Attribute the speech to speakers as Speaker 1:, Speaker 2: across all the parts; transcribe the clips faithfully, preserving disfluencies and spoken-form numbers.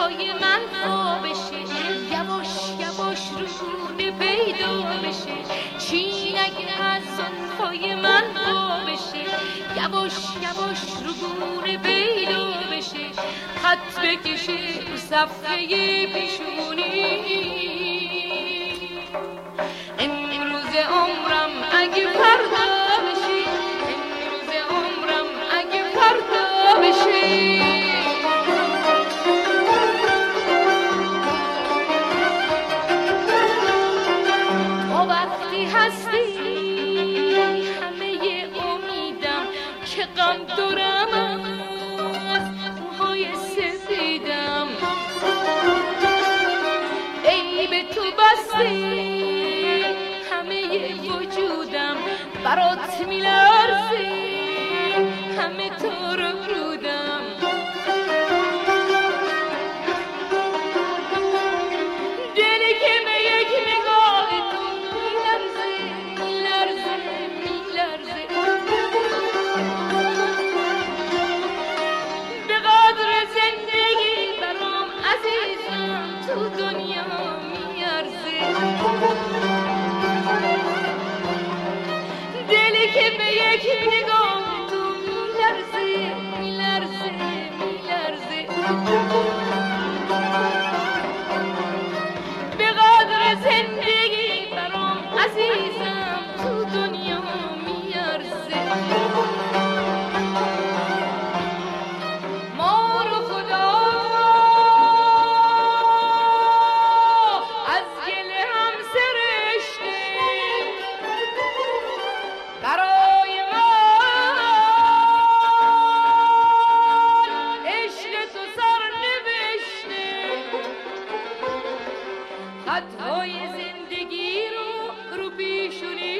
Speaker 1: پای من پا بشه، یواش یواش رونه پیدا بشه. چین اگه از زلفای من پا بشه، یواش یواش رونه پیدا بشه. خط بکشه رو صفحه پیشونی. امروز عمرم اگه فردا بشه، امروز عمرم اگه فردا بشه. تا وقتی هستی همه امیدم که غم دارم از موهای سفیدم. ای به تو بستی همه وجودم، برات میلرزه همه تو رو رودم. دلی که به یک نگاه تو میلرزه میلرزه میلرزه. به قدر زندگی برام عزیزم تو دنیا میارزه. دلی که به یک نگاه تو میلرزه میلرزه میلرزه. به قدر زندگی برام عزیزم تو دنیا میارزه. ما رو خدا از گل هم سرشته، برای من عشق تو سر نوشته. خطهای زندگی رو رو پیشونی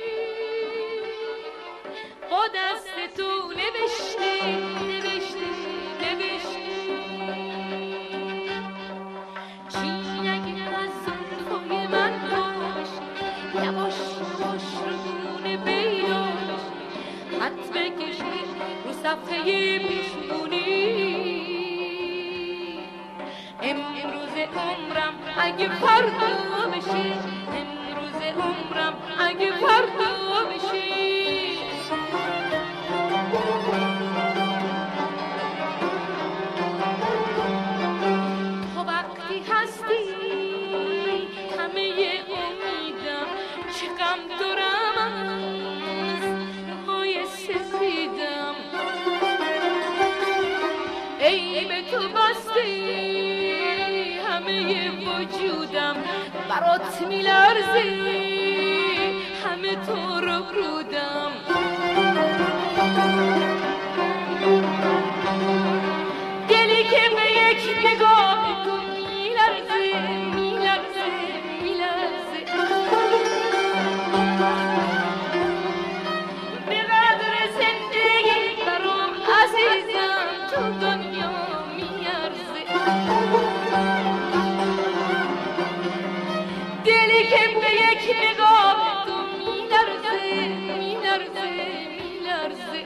Speaker 1: با دست تو نوشته نوشته نوشته. چین اگه از زلفای من باشه، یواش یواش رونه پیدا بشه. خط بکشه رو صفحه پیشونی. امروز عمرم اگه فردا بشه، امروز عمرم اگه فردا بشه. تا وقتی هستی همه امیدم چه غم دارم از موهای سفیدم. ای به تو بستی همه وجودم، برات میلرزه همه تو رو رودم. دلی که به یک نگاه تو میلرزه میلرزه میلرزه. به قدر زندگی برام عزیزم تو دنیا میارزه. دلی که به یک نگاه تو میلرزه میلرزه میلرزه.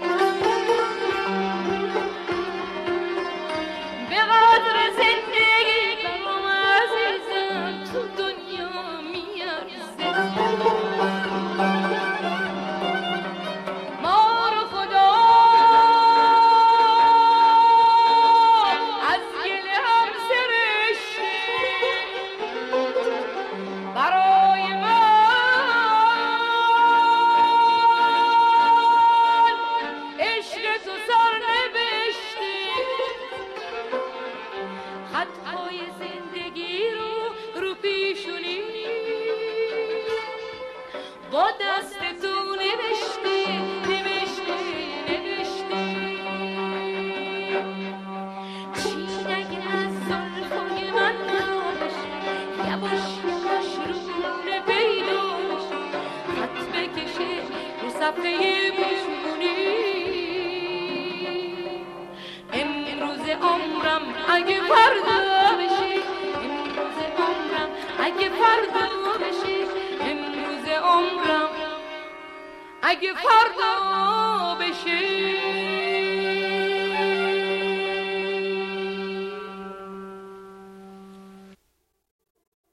Speaker 1: به قدر زندگی برام عزیزم تو دنیا میارزه. ما رو خدا از گل هم سرشته، برای من عشق تو سر نوشته. خطهای زندگی رو رو پیشونی با دست تو نوشته نوشته نوشته. چین اگه از زلفای من بشه، یواش یواش رونه پیدا بشه. خط بکشه رو صفحه پیشونی. امروز عمرم اگه فردا بشه، امروز عمرم اگه فردا بشه. امروز عمرم اگه فردا بشه.